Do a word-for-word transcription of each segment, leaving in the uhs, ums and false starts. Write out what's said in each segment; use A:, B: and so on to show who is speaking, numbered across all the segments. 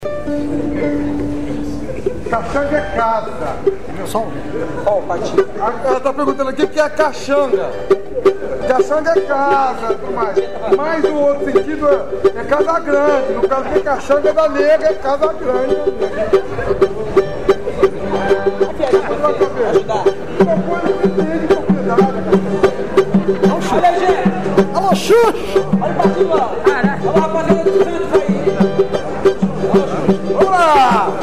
A: Caxanga é casa.
B: Só ó, o patinho.
A: Ela tá perguntando aqui o que é caxanga. Caxanga é casa, mas, mas o outro sentido é, é casa grande. No caso de caxanga é da nega, é casa grande.
B: Ajudar.
A: Uma coisa que tem de propriedade.
B: Olha, gente. Alô, Xuxa. Olha o patinho lá. Caraca. Olha a rapaziada do Santos aí. Alô, Xuxa.
A: Vamos lá.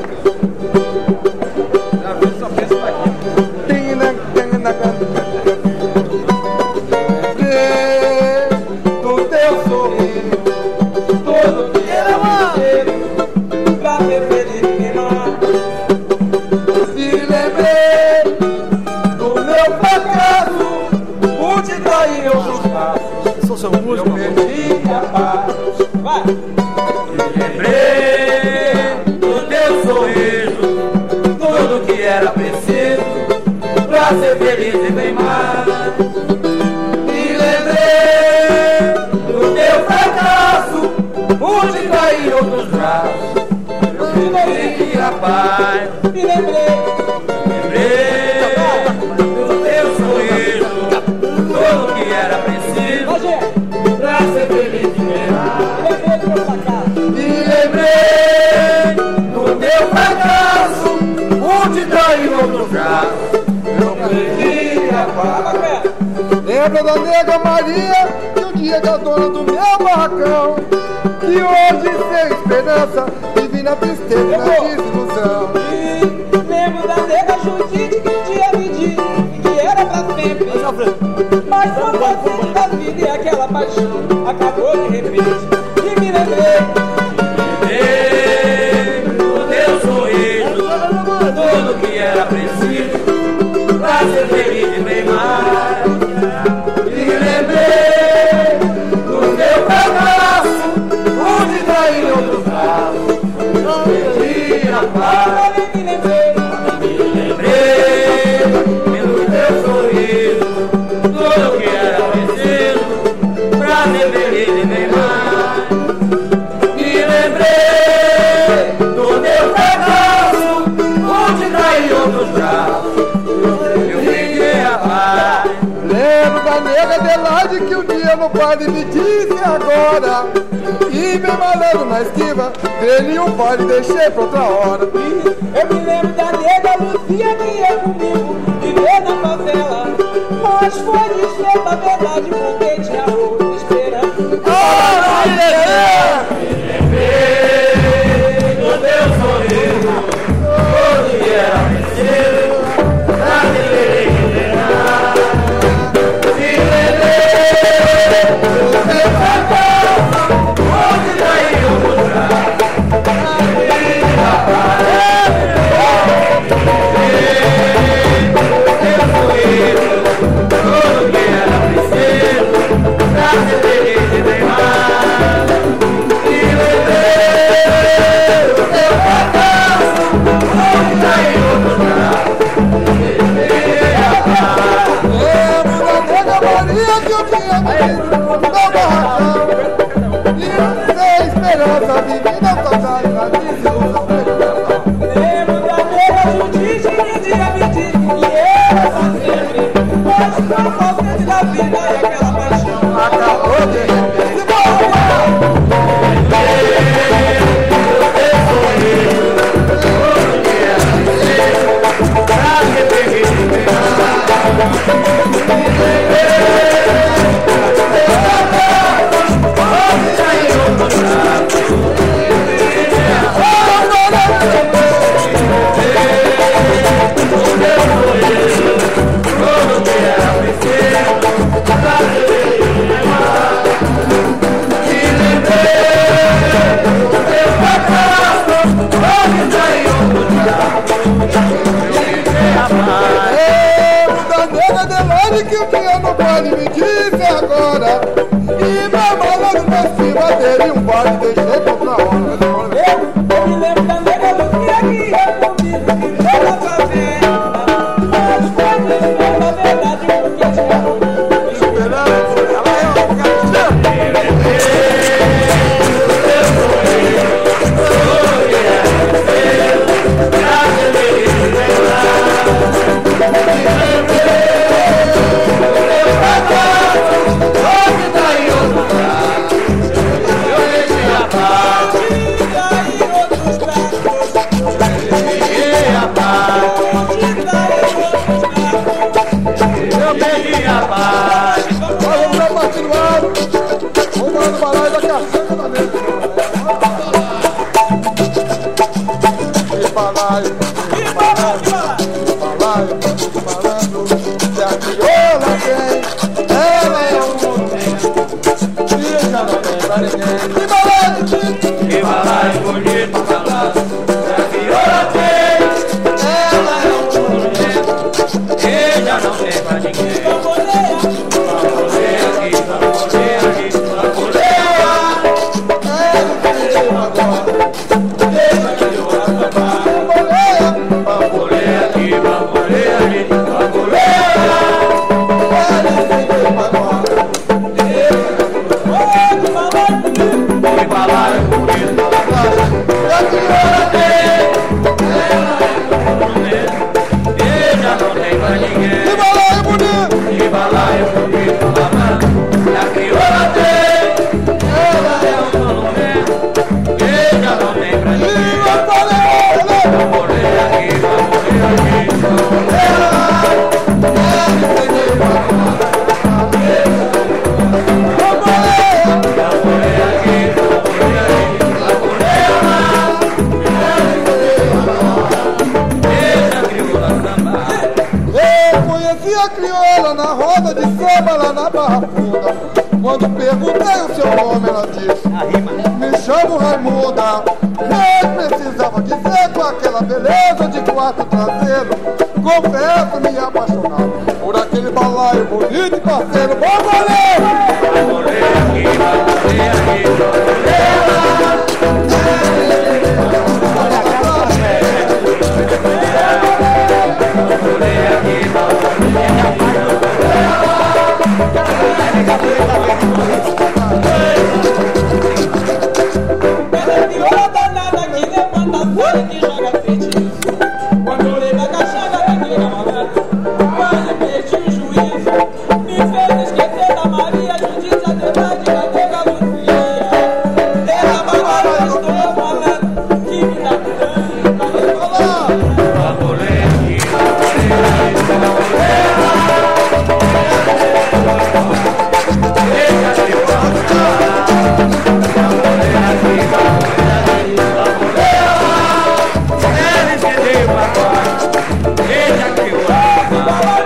B: Seu músico,
C: eu perdi a paz.
B: Vai!
C: E lembrei do teu sorriso, tudo que era preciso pra ser feliz e bem mais. E lembrei do teu fracasso, o de cair em outros braços. Eu perdi a paz.
B: Me lembrei,
C: lembrei do teu sorriso, tudo que era preciso pra ser feliz e bem mais.
B: me lembrei do teu fracasso.
C: E lembrei do teu fracasso, o de cair em outros braços. Eu perdi a paz.
A: Lembra da nega Maria, que um dia era dona do meu barracão, que hoje sem esperança vive na tristeza e na desilusão.
B: E lembro da nega Judite, que um dia me disse que era pra sempre. Mas foi presente da vida e aquela paixão acabou de repente. E me lembrei,
C: Lembrei do teu sorriso, tudo que era preciso pra ser feliz e bem mais. E lembrei do teu fracasso, onde cair em outros braços. Eu perdi a paz.
B: me lembrei,
C: Me lembrei do teu sorriso, tudo que era preciso pra ser feliz e bem mais. Me lembrei do teu fracasso, onde cair em outros braços. Eu perdi a paz.
A: Lembro da nega Adelaide, que um dia no baile me disse agora, e bem malandro na esquiva, dele um baile deixei pra outra hora.
B: eu me lembro da nega Lucia que ia comigo viver na favela. Mas foi desfeita a verdade porque tinha outra esperando.
A: Ah,
C: Me lembrei do teu sorriso, tudo que era preciso pra ser feliz e bem mais. Me lembrei do teu fracasso, onde cair em outros braços. Perdi a paz. Teu sorriso, tudo que era preciso pra ser feliz e bem mais. E lembrei do teu fracasso, onde cair em outros braços. Perdi a paz.
A: lembro da nega Maria, que um dia me disse no meu barracão, e sem esperança vive na saudade, na desilusão.
B: Lembro da nega Judite que um dia me disse que era pra sempre. Mas foi falsete da vida e aquela paixão
A: Acabou de repente. Lembro da nega Adelaide, que um dia no baile me disse agora, e meu malandro na cima dele um baile deixei pra outra hora.
B: Eu, eu me lembro da nega Lucia que ia comigo viver na favela. Mas foi desfeita a verdade porque tinha outra esperando.
C: Me lembrei do teu sorriso,
A: apaixonar. Nem precisava dizer com aquela beleza de quarto traseiro. Confesso me apaixonar por aquele balaio bonito e parceiro. Vamos ler!
C: Vamos ler aqui, vamos ler aqui, vamos
B: ela crioula danada que levanta a folha que joga feitiço. Quando eu olhei na cachaça daquele malandro, quase perdi o juízo. Me fez esquecer da Maria, Judite, Adelaide, da nega Lucia. Ela agora estou falando que me dá tanto pra me falar.
C: vamos ler aqui, vamos ler aqui, vamos ler. Deixa eu passar. Vamos ler aqui, vamos ler aqui, vamos ler. Ela entendeu agora. Deixa que eu amo.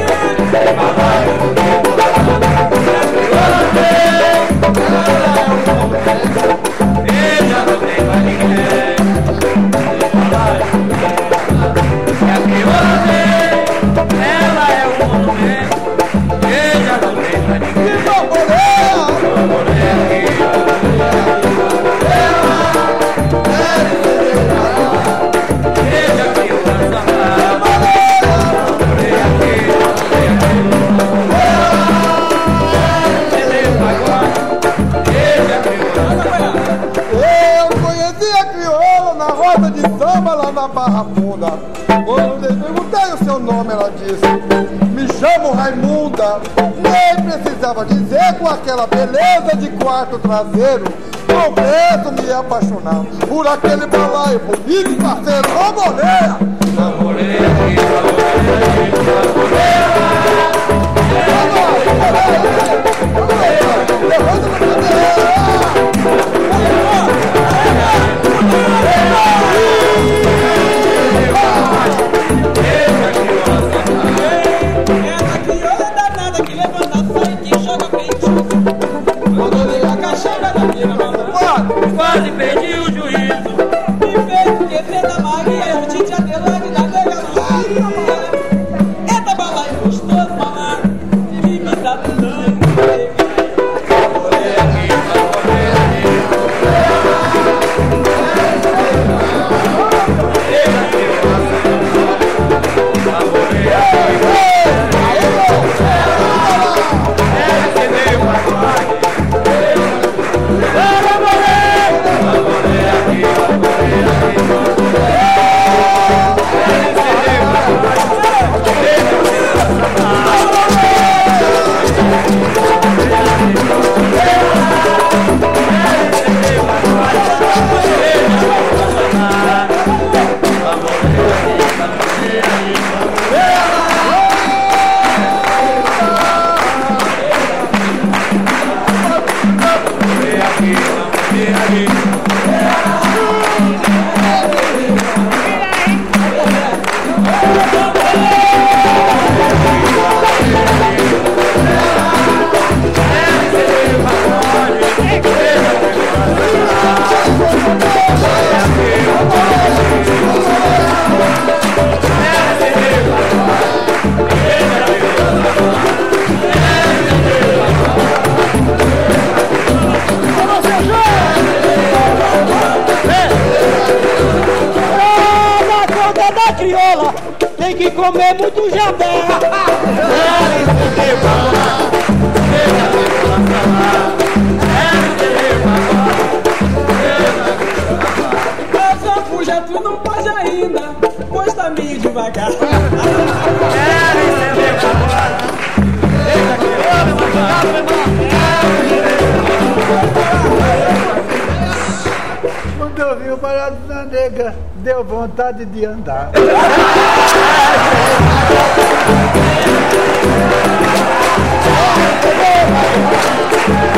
C: Deixa não tem mais ninguém. Ela é um monumento. Deixa não tem mais ninguém. Vamos ler aqui, vamos ler aqui, vamos ler. Deixa que eu faça amar. Vamos ler aqui, vamos ler aqui, vamos ler. Entendeu agora? Deixa que eu faça amar.
A: Eu conheci a crioula na roda de samba lá na Barra Funda. Quando lhe perguntei o seu nome, ela disse: me chamo Raimunda. Nem precisava dizer com aquela beleza de quarto traseiro. Confesso me apaixonar por aquele balaio bonito e parceiro. Vamos ler!
C: Vamos ler aqui, vamos ler aqui, vamos ler.
A: Levanta pra cadeira!
B: Ela crioula danada que levanta a folha que joga feitiço. Quando eu olhei na cachaça daquele malandro,
C: Quase perdi o juízo.
B: me fez esquecer da Maria, Judite, Adelaide, da nega Lucia. Eita balaio gostoso, malandro, que me dá tanto.
C: Vamos ler aqui, vamos ler aqui, vamos ler. Deixa que eu faça amar. Vamos ler aqui, vamos ler. Ela entendeu agora. Vamos ler. Vamos ler aqui, vamos ler aqui, vamos ler. Ela entendeu agora. Deixa que eu faça amar.
B: Crioula tem que comer muito jabé. Essa fuja tu não pode ainda, pois tá meio devagar.
D: Quando eu vi o barato da nega, deu vontade de andar.
A: Vamos!